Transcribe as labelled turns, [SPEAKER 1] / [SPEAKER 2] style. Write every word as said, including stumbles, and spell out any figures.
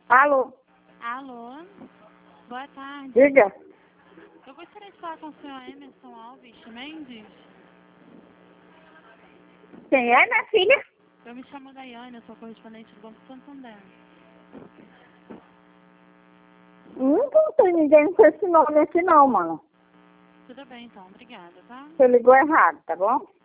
[SPEAKER 1] Alô?
[SPEAKER 2] Alô? Boa tarde.
[SPEAKER 1] Diga.
[SPEAKER 2] Eu gostaria de falar com o senhor Emerson Alves Mendes.
[SPEAKER 1] Quem é, minha filha?
[SPEAKER 2] Eu me chamo Daiane, eu sou correspondente do Banco Santander.
[SPEAKER 1] Não tem ninguém com esse nome aqui não, mano.
[SPEAKER 2] Tudo bem, então. Obrigada, tá?
[SPEAKER 1] Você ligou errado, tá bom?